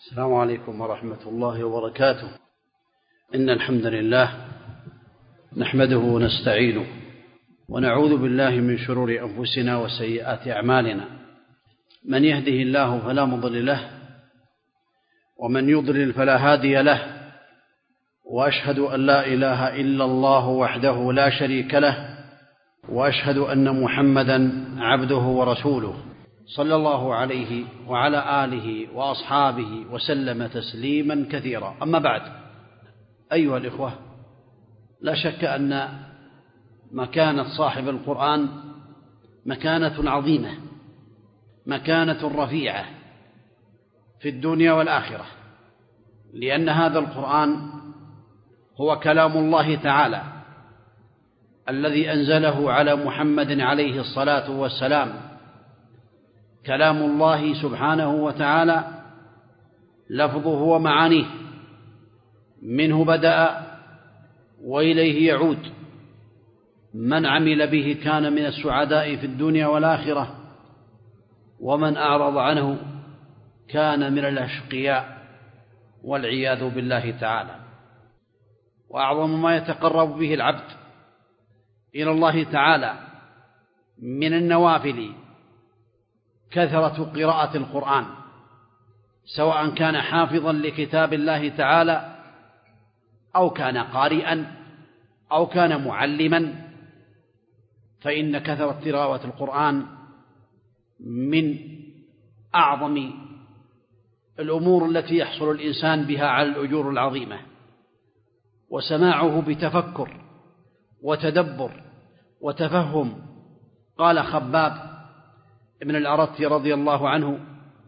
السلام عليكم ورحمة الله وبركاته. إن الحمد لله نحمده ونستعينه ونعوذ بالله من شرور أنفسنا وسيئات أعمالنا، من يهده الله فلا مضل له ومن يضلل فلا هادي له، وأشهد أن لا إله إلا الله وحده لا شريك له، وأشهد أن محمدًا عبده ورسوله صلى الله عليه وعلى آله وأصحابه وسلم تسليما كثيرا. أما بعد، أيها الإخوة، لا شك أن مكانة صاحب القرآن مكانة عظيمة، مكانة رفيعة في الدنيا والآخرة، لأن هذا القرآن هو كلام الله تعالى الذي أنزله على محمد عليه الصلاة والسلام، كلام الله سبحانه وتعالى لفظه ومعانيه، منه بدأ وإليه يعود، من عمل به كان من السعداء في الدنيا والآخرة، ومن أعرض عنه كان من الأشقياء والعياذ بالله تعالى. وأعظم ما يتقرب به العبد إلى الله تعالى من النوافل كثرة قراءة القرآن، سواء كان حافظا لكتاب الله تعالى أو كان قارئا أو كان معلما، فإن كثرة تلاوة القرآن من أعظم الأمور التي يحصل الإنسان بها على الأجور العظيمة، وسماعه بتفكر وتدبر وتفهم. قال خباب ابن الأرت رضي الله عنه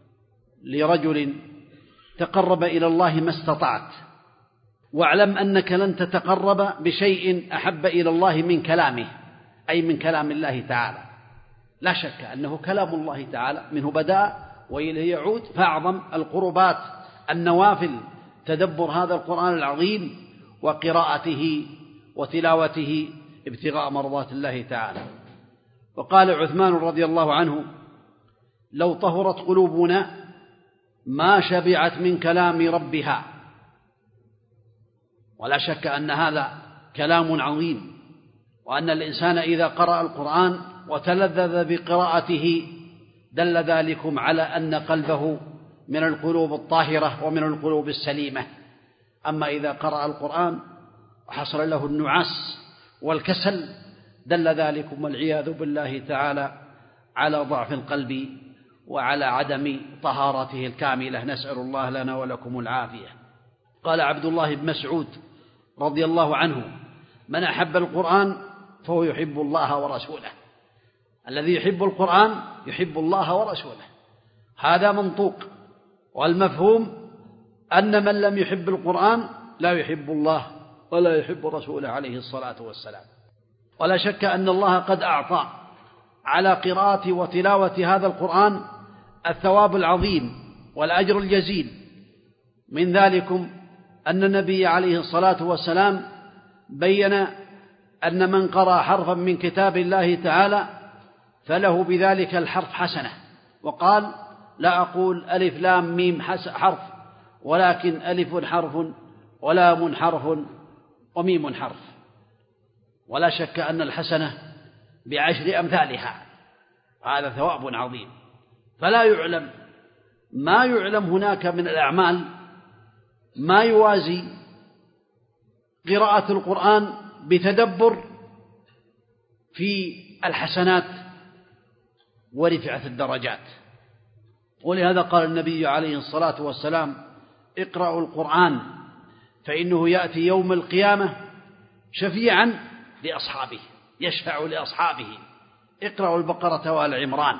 لرجل: تقرب إلى الله ما استطعت، واعلم أنك لن تتقرب بشيء أحب إلى الله من كلامه، أي من كلام الله تعالى. لا شك أنه كلام الله تعالى منه بدأ وإليه يعود، فأعظم القربات النوافل تدبر هذا القرآن العظيم وقراءته وتلاوته ابتغاء مرضات الله تعالى. وقال عثمان رضي الله عنه: لو طهرت قلوبنا ما شبعت من كلام ربها. ولا شك أن هذا كلام عظيم، وأن الإنسان إذا قرأ القرآن وتلذذ بقراءته دل ذلكم على أن قلبه من القلوب الطاهرة ومن القلوب السليمة. أما إذا قرأ القرآن وحصل له النعاس والكسل دل ذلكم والعياذ بالله تعالى على ضعف القلب وعلى عدم طهارته الكاملة، نسأل الله لنا ولكم العافية. قال عبد الله بن مسعود رضي الله عنه: من أحب القرآن فهو يحب الله ورسوله. الذي يحب القرآن يحب الله ورسوله، هذا منطوق. والمفهوم أن من لم يحب القرآن لا يحب الله ولا يحب رسوله عليه الصلاة والسلام. ولا شك أن الله قد أعطى على قراءة وتلاوة هذا القرآن الثواب العظيم والأجر الجزيل. من ذلكم أن النبي عليه الصلاة والسلام بين أن من قرأ حرفا من كتاب الله تعالى فله بذلك الحرف حسنة، وقال: لا أقول ألف لام ميم حرف، ولكن ألف حرف ولام حرف وميم حرف. ولا شك أن الحسنة بعشر أمثالها، هذا ثواب عظيم. فلا يعلم ما يعلم هناك من الأعمال ما يوازي قراءة القرآن بتدبر في الحسنات ورفعة الدرجات. ولهذا قال النبي عليه الصلاة والسلام: اقرأوا القرآن فإنه يأتي يوم القيامة شفيعا لأصحابه، يشفع لأصحابه. اقرأوا البقرة وآل عمران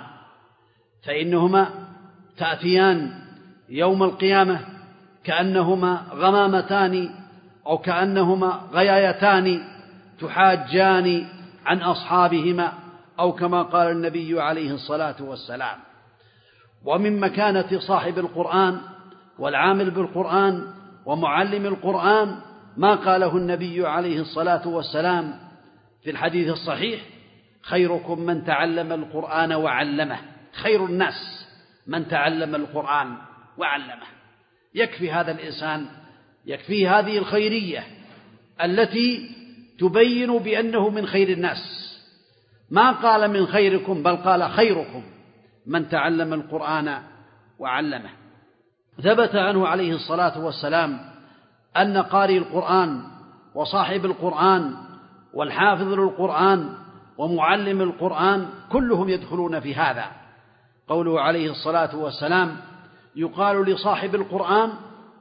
فإنهما تأتيان يوم القيامة كأنهما غمامتان أو كأنهما غيايتان تحاجان عن أصحابهما، أو كما قال النبي عليه الصلاة والسلام. ومن مكانة صاحب القرآن والعامل بالقرآن ومعلم القرآن ما قاله النبي عليه الصلاة والسلام في الحديث الصحيح: خيركم من تعلم القرآن وعلمه. خير الناس من تعلم القرآن وعلمه. يكفي هذا الإنسان، يكفي هذه الخيرية التي تبين بأنه من خير الناس. ما قال من خيركم، بل قال خيركم من تعلم القرآن وعلمه. ثبت عنه عليه الصلاة والسلام أن قارئ القرآن وصاحب القرآن والحافظ للقرآن ومعلم القرآن كلهم يدخلون في هذا. قوله عليه الصلاة والسلام: يقال لصاحب القرآن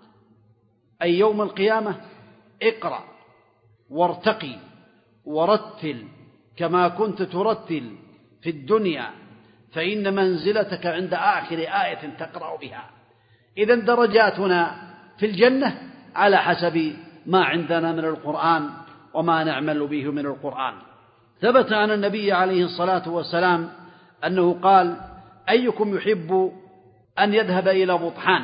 أي يوم القيامة: اقرأ وارتقي ورتل كما كنت ترتل في الدنيا، فإن منزلتك عند آخر آية تقرأ بها. إذن درجاتنا في الجنة على حسب ما عندنا من القرآن وما نعمل به من القرآن. ثبت عن النبي عليه الصلاة والسلام أنه قال: أيكم يحب أن يذهب إلى بطحان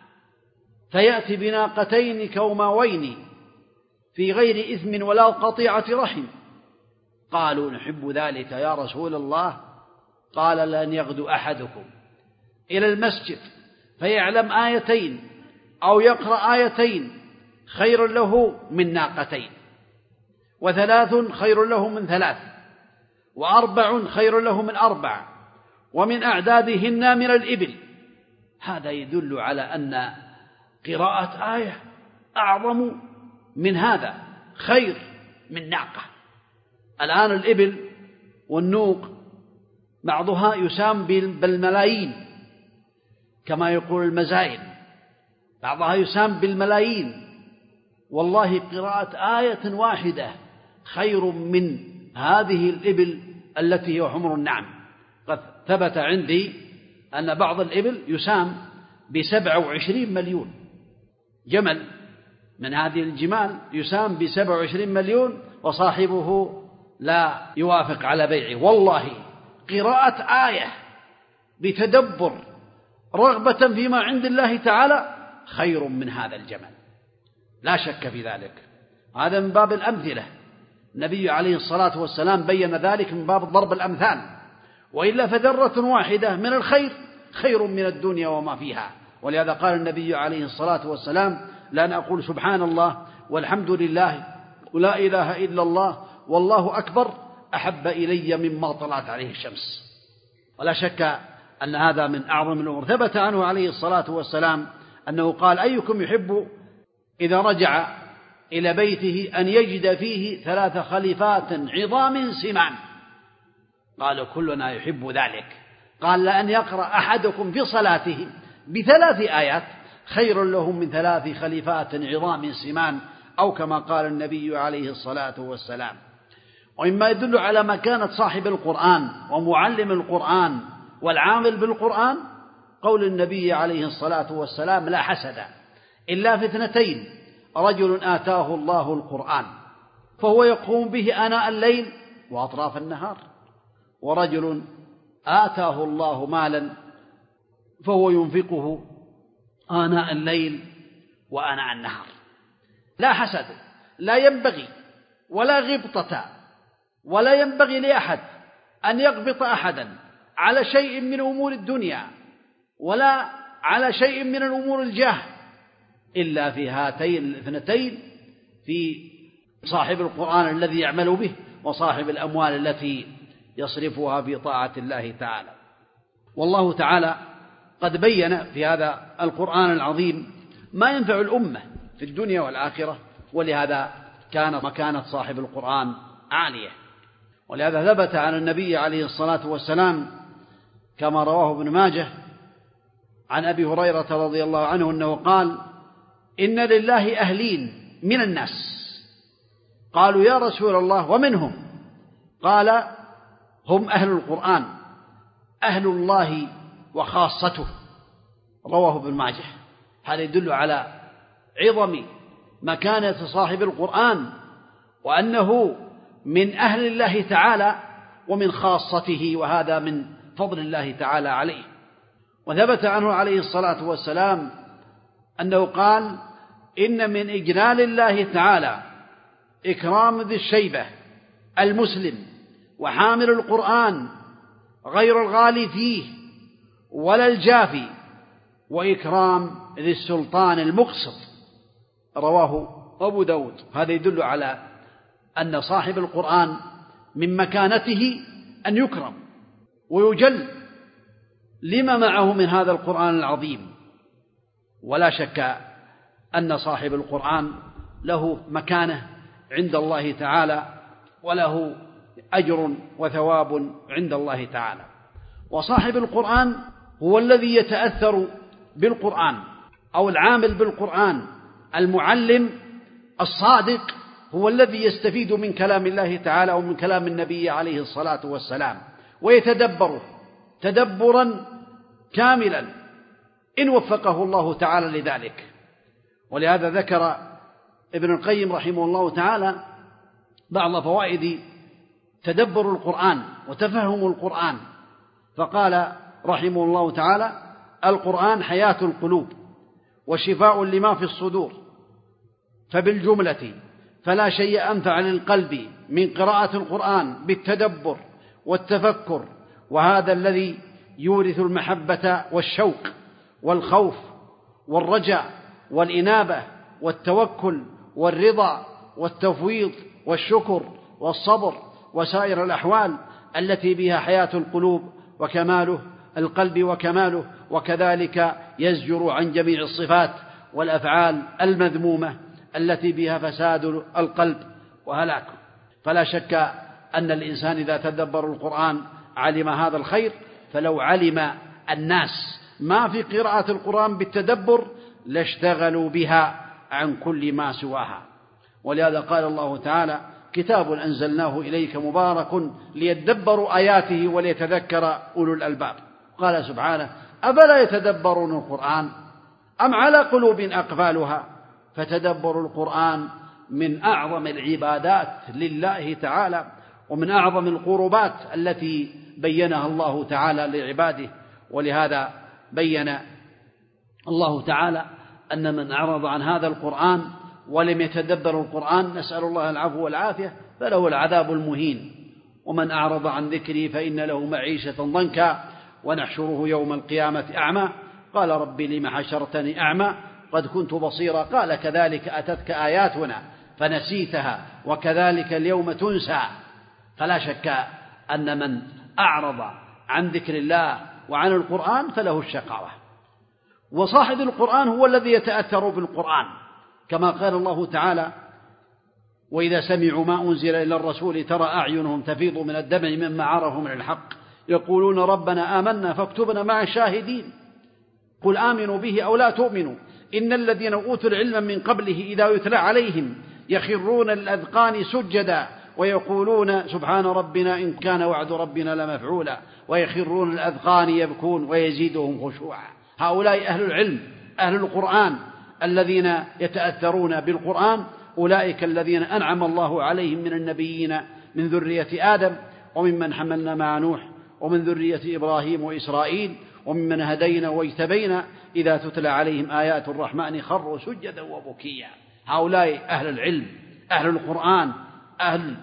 فيأتي بناقتين كوماوين في غير إثم ولا قطيعة رحم؟ قالوا: نحب ذلك يا رسول الله. قال: لن يغدو أحدكم إلى المسجد فيعلم آيتين أو يقرأ آيتين خير له من ناقتين، وثلاث خير له من ثلاث، وأربع خير له من أربع، ومن أعدادهن من الإبل. هذا يدل على أن قراءة آية أعظم من هذا، خير من ناقة. الآن الإبل والنوق بعضها يسام بالملايين كما يقول المزاين، بعضها يسام بالملايين. والله قراءة آية واحدة خير من هذه الإبل التي هي حمر النعم. قد ثبت عندي أن بعض الإبل يسام ب27 مليون، جمل من هذه الجمال يسام ب27 مليون وصاحبه لا يوافق على بيعه. والله قراءة آية بتدبر رغبة فيما عند الله تعالى خير من هذا الجمل، لا شك في ذلك. هذا من باب الأمثلة، النبي عليه الصلاة والسلام بين ذلك من باب ضرب الأمثال، وإلا فذرة واحدة من الخير خير من الدنيا وما فيها. ولهذا قال النبي عليه الصلاة والسلام: لأن أقول سبحان الله والحمد لله ولا إله إلا الله والله أكبر أحب إلي مما طلعت عليه الشمس. ولا شك أن هذا من أعظم الأمور. ثبت عنه عليه الصلاة والسلام أنه قال: أيكم يحب إذا رجع إلى بيته أن يجد فيه 3 خليفات عظام سمان؟ قالوا: كلنا يحب ذلك. قال: لأن يقرأ أحدكم في صلاته ب3 آيات خير له من 3 خليفات عظام سمان، أو كما قال النبي عليه الصلاة والسلام. ومما يدل على مكانة صاحب القرآن ومعلم القرآن والعامل بالقرآن قول النبي عليه الصلاة والسلام: لا حسد إلا في 2، رجل آتاه الله القرآن فهو يقوم به آناء الليل وأطراف النهار، ورجل آتاه الله مالا فهو ينفقه آناء الليل وآناء النهار. لا حسد، لا ينبغي ولا غبطة، ولا ينبغي لأحد أن يغبط أحدا على شيء من أمور الدنيا ولا على شيء من الأمور الجاه، إلا في هاتين 2، في صاحب القرآن الذي يعمل به وصاحب الأموال التي يصرفها في طاعة الله تعالى. والله تعالى قد بين في هذا القرآن العظيم ما ينفع الأمة في الدنيا والآخرة، ولهذا كان مكانة صاحب القرآن عالية. ولهذا ثبت عن النبي عليه الصلاة والسلام كما رواه ابن ماجه عن أبي هريرة رضي الله عنه أنه قال: إن لله أهلين من الناس. قالوا: يا رسول الله ومنهم؟ قال: هم أهل القرآن، أهل الله وخاصته. رواه ابن ماجه. هذا يدل على عظم مكانة صاحب القرآن، وأنه من أهل الله تعالى ومن خاصته، وهذا من فضل الله تعالى عليه. وثبت عنه عليه الصلاة والسلام أنه قال: إن من إجلال الله تعالى إكرام ذي الشيبة المسلم وحامل القرآن غير الغالي فيه ولا الجافي، وإكرام ذي السلطان المقسط، رواه أبو داود. هذا يدل على أن صاحب القرآن من مكانته أن يكرم ويجل لما معه من هذا القرآن العظيم. ولا شك أن صاحب القرآن له مكانة عند الله تعالى وله أجر وثواب عند الله تعالى. وصاحب القرآن هو الذي يتأثر بالقرآن، أو العامل بالقرآن المعلم الصادق هو الذي يستفيد من كلام الله تعالى ومن كلام النبي عليه الصلاة والسلام ويتدبره تدبرا كاملا إن وفقه الله تعالى لذلك. ولهذا ذكر ابن القيم رحمه الله تعالى بعض فوائد تدبر القرآن وتفهم القرآن، فقال رحمه الله تعالى: القرآن حياة القلوب وشفاء لما في الصدور، فبالجملة فلا شيء أنفع للقلب من قراءة القرآن بالتدبر والتفكر، وهذا الذي يورث المحبة والشوق والخوف والرجاء والإنابة والتوكل والرضا والتفويض والشكر والصبر وسائر الأحوال التي بها حياة القلوب وكماله القلب وكماله، وكذلك يزجر عن جميع الصفات والأفعال المذمومة التي بها فساد القلب وهلاكه. فلا شك أن الإنسان إذا تدبر القرآن علم هذا الخير. فلو علم الناس ما في قراءة القرآن بالتدبر لاشتغلوا بها عن كل ما سواها. ولهذا قال الله تعالى: كتاب أنزلناه إليك مبارك ليدبروا آياته وليتذكر أولو الألباب. قال سبحانه: أفلا يتدبرون القرآن أم على قلوب أقفالها. فتدبر القرآن من أعظم العبادات لله تعالى ومن أعظم القربات التي بينها الله تعالى لعباده. ولهذا بين الله تعالى أن من أعرض عن هذا القرآن ولم يتدبر القرآن نسأل الله العفو والعافية فله العذاب المهين. ومن أعرض عن ذكري فإن له معيشة ضنكا ونحشره يوم القيامة أعمى قال رب لم حشرتني أعمى قد كنت بصيرا قال كذلك أتتك آياتنا فنسيتها وكذلك اليوم تنسى. فلا شك أن من أعرض عن ذكر الله وعن القرآن فله الشقاوة. وصاحب القرآن هو الذي يتأثر بالقرآن، كما قال الله تعالى: وإذا سمعوا ما أنزل إلى الرسول ترى أعينهم تفيض من الدمع مما عرفوا من الحق يقولون ربنا آمنا فاكتبنا مع الشاهدين قل آمنوا به أو لا تؤمنوا إن الذين أوتوا العلم من قبله إذا يتلى عليهم يخرون الأذقان سجدا ويقولون سبحان ربنا إن كان وعد ربنا لمفعولا ويخرون الأذقان يبكون ويزيدهم خشوعا. هؤلاء أهل العلم أهل القرآن الذين يتأثرون بالقرآن، أولئك الذين أنعم الله عليهم من النبيين من ذرية آدم وممن حملنا مع نوح ومن ذرية إبراهيم وإسرائيل وممن هدينا واجتبينا إذا تتلى عليهم آيات الرحمن خروا سجدا وبكيا. هؤلاء أهل العلم أهل القرآن أهل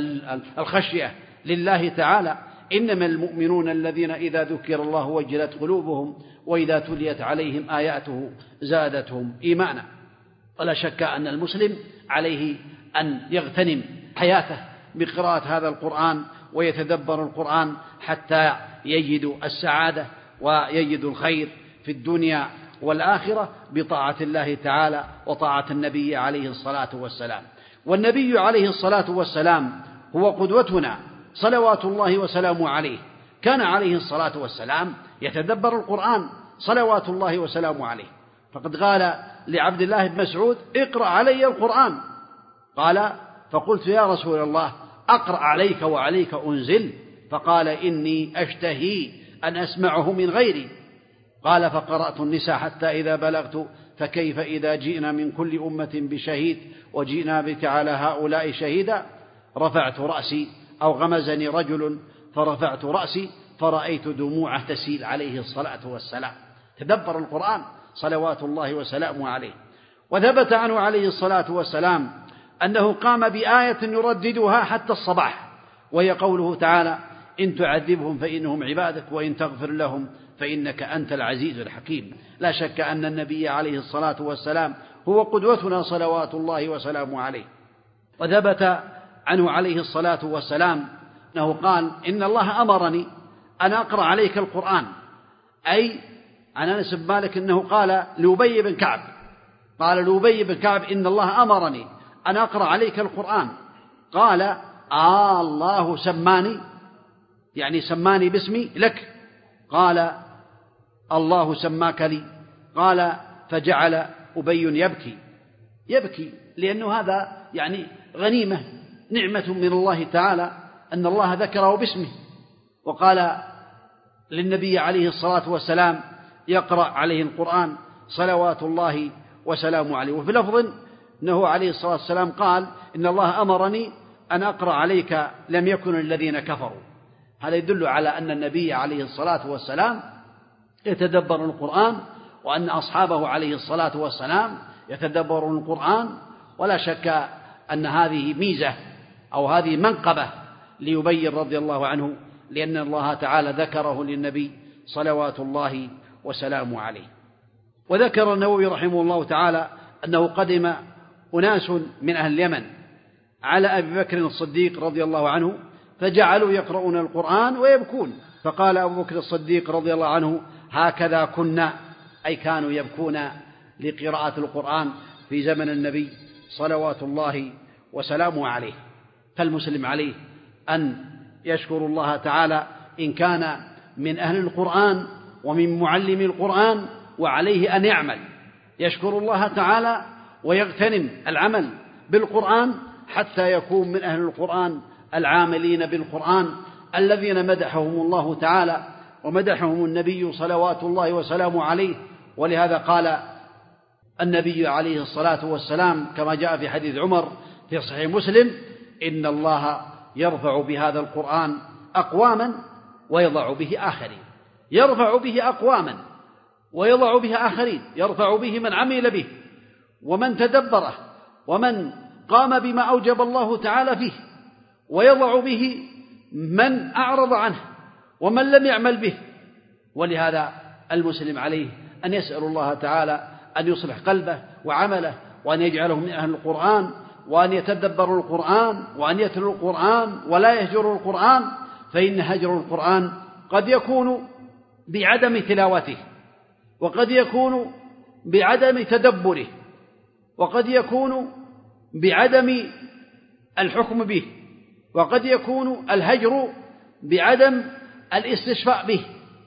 الخشية لله تعالى. إنما المؤمنون الذين إذا ذكر الله وجلت قلوبهم وإذا تليت عليهم آياته زادتهم إيمانا. ولا شك أن المسلم عليه أن يغتنم حياته بقراءة هذا القرآن ويتدبر القرآن حتى يجد السعادة ويجد الخير في الدنيا والآخرة بطاعة الله تعالى وطاعة النبي عليه الصلاة والسلام. والنبي عليه الصلاة والسلام هو قدوتنا صلوات الله وسلامه عليه. كان عليه الصلاة والسلام يتدبر القرآن صلوات الله وسلامه عليه، فقد قال لعبد الله بن مسعود اقرأ علي القرآن، قال فقلت يا رسول الله أقرأ عليك وعليك أنزل؟ فقال إني أشتهي أن أسمعه من غيري. قال فقرأت النساء حتى إذا بلغت فكيف إذا جئنا من كل أمة بشهيد وجئنا بك على هؤلاء شهيدا. رفعت رأسي أو غمزني رجل فرفعت رأسي فرأيت دموعه تسيل عليه الصلاة والسلام. تدبر القرآن صلوات الله وسلامه عليه. وثبت عنه عليه الصلاة والسلام أنه قام بآية يرددها حتى الصباح، وهي قوله تعالى إن تعذبهم فإنهم عبادك وإن تغفر لهم فإنك أنت العزيز الحكيم. لا شك أن النبي عليه الصلاة والسلام هو قدوتنا صلوات الله وسلامه عليه. وثبت عنه عليه الصلاة والسلام أنه قال: إن الله أمرني أن أقرأ عليك القرآن، أي عن أنس بن مالك أنه قال لأبي بن كعب، إن الله أمرني أن أقرأ عليك القرآن. قال: الله سماني، يعني سماني باسمي لك. قال: الله سماك لي. قال: فجعل أبي يبكي لأنه هذا يعني غنيمة، نعمة من الله تعالى أن الله ذكره باسمه. وقال للنبي عليه الصلاة والسلام يقرأ عليه القرآن صلوات الله وسلامه عليه. وفي لفظ أنه عليه الصلاة والسلام قال: إن الله أمرني أن أقرأ عليك لم يكن الذين كفروا. هذا يدل على أن النبي عليه الصلاة والسلام يتدبر القرآن، وأن أصحابه عليه الصلاة والسلام يتدبرون القرآن. ولا شك أن هذه ميزة أو هذه منقبة لأبي رضي الله عنه، لأن الله تعالى ذكره للنبي صلوات الله وسلامه عليه. وذكر النووي رحمه الله تعالى أنه قدم أناس من أهل اليمن على أبي بكر الصديق رضي الله عنه، فجعلوا يقرؤون القرآن ويبكون، فقال أبو بكر الصديق رضي الله عنه: هكذا كنا، أي كانوا يبكون لقراءة القرآن في زمن النبي صلوات الله وسلامه عليه. فالمسلم عليه أن يشكر الله تعالى إن كان من أهل القرآن ومن معلم القرآن، وعليه أن يعمل، يشكر الله تعالى ويغتنم العمل بالقرآن حتى يكون من أهل القرآن العاملين بالقرآن الذين مدحهم الله تعالى ومدحهم النبي صلوات الله وسلامه عليه. ولهذا قال النبي عليه الصلاة والسلام كما جاء في حديث عمر في صحيح مسلم: إن الله يرفع بهذا القرآن أقواما ويضع به آخرين. يرفع به أقواما ويضع به آخرين، يرفع به من عمل به ومن تدبره ومن قام بما أوجب الله تعالى فيه، ويضع به من أعرض عنه ومن لم يعمل به. ولهذا المسلم عليه أن يسأل الله تعالى أن يصلح قلبه وعمله، وأن يجعله من أهل القرآن، وأن يتدبر القرآن، وأن يتلو القرآن ولا يهجر القرآن، فإن هجر القرآن قد يكون بعدم تلاوته، وقد يكون بعدم تدبره، وقد يكون بعدم الحكم به، وقد يكون الهجر بعدم الاستشفاء به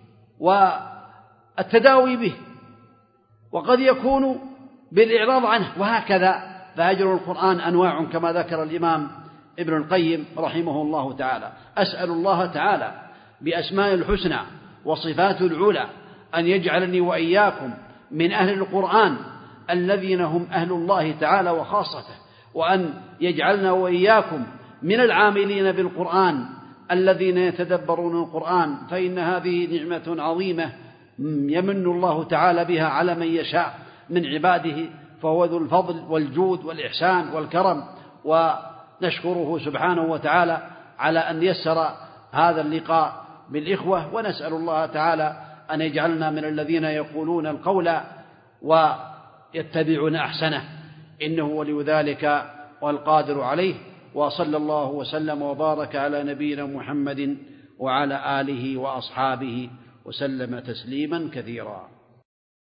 والتداوي به، وقد يكون بالإعراض عنه، وهكذا. فهجر القرآن أنواع كما ذكر الإمام ابن القيم رحمه الله تعالى. أسأل الله تعالى بأسماء الحسنى وصفاته العلى أن يجعلني وإياكم من أهل القرآن الذين هم أهل الله تعالى وخاصته، وأن يجعلنا وإياكم من العاملين بالقرآن الذين يتدبرون القرآن، فإن هذه نعمة عظيمة يمن الله تعالى بها على من يشاء من عباده، فهو ذو الفضل والجود والإحسان والكرم. ونشكره سبحانه وتعالى على أن يسر هذا اللقاء بالإخوة، ونسأل الله تعالى أن يجعلنا من الذين يقولون القول ويتبعون أحسنه، إنه ولي ذلك والقادر عليه. وصلى الله وسلم وبارك على نبينا محمد وعلى آله وأصحابه وسلم تسليما كثيرا.